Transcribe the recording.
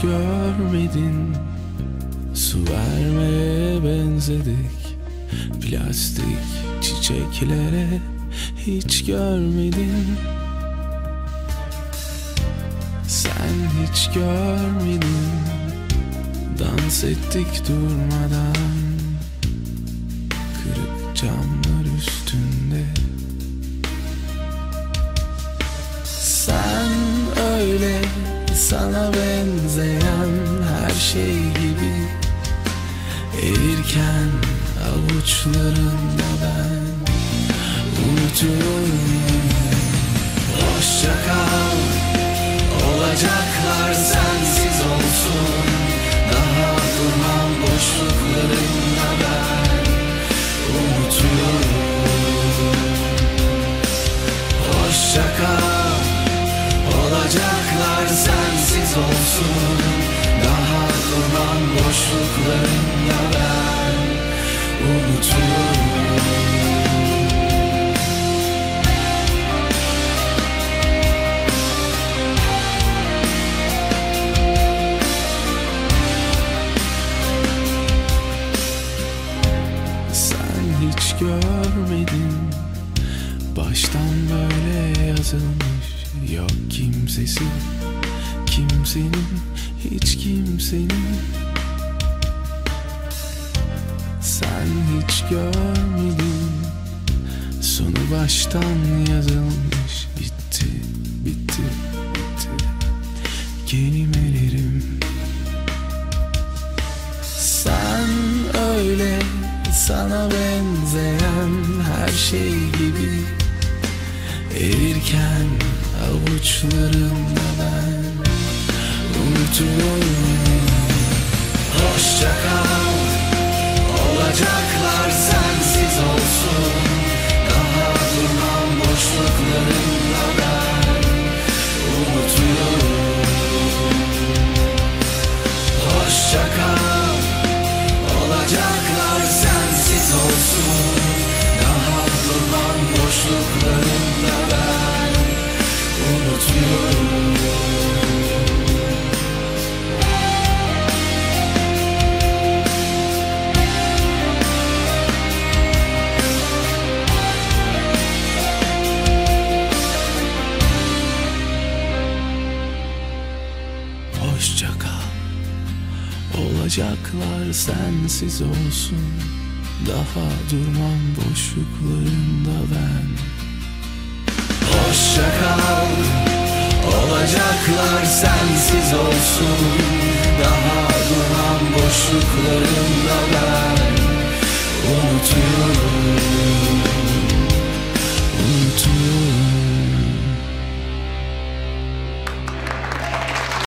görmedin. Su vermeye benzedik, plastik çiçeklere hiç görmedin. Sen hiç görmedin. Dans ettik durmadan, kırık camlar üstünde. Sen öyle sana benzeyen her şey gibi erirken avuçlarında ben unutuyorum. Hoşça kal, olacaklar sensiz olsun. Daha durmam boşluklarında ben unutuyorum. Hoşça kal, olacaklar sensiz olsun. Daha durmam boşluklarında ben unutuyorum. Hiç görmedin, baştan böyle yazılmış. Yok kimsesi, kimsenin, hiç kimsenin. Sen hiç görmedin, sonu baştan yazılmış. Bitti, bitti, bitti kelimelerim. Sen öyle sana benzeyen her şey gibi erirken avuçlarında ben unutuyorum. Hoşça kal, olacaklar sensiz olsun. Daha durmam boşluklarında ben unutuyorum. Hoşça kal, olacaklar sensiz olsun. Daha durmam boşluklarında ben unutuyorum. Hoşça kal, olacaklar sensiz olsun. Daha durmam boşluklarında ben. Hoşça kal, olacaklar sensiz olsun. Daha durmam boşluklarında ben unutuyorum. Unutuyorum.